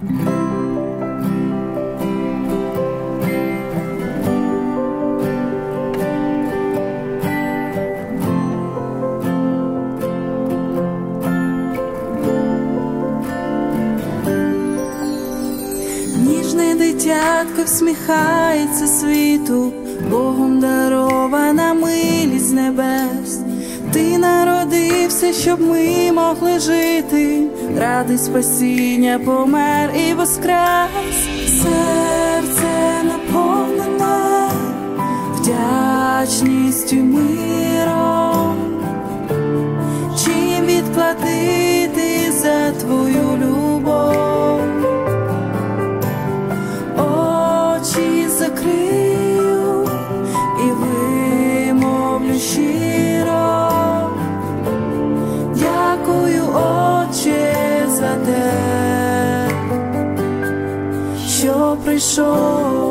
Ніжне дитятко всміхається світу, Богом дарована милість з небес. Ти народився, щоб ми могли жити, ради спасіння помер і воскрес. Серце наповнене вдячністю й миром. Чим відплатити за твою любов? Очі закрию і вимовлю щиро: дякую, Отче, за те, що прийшов.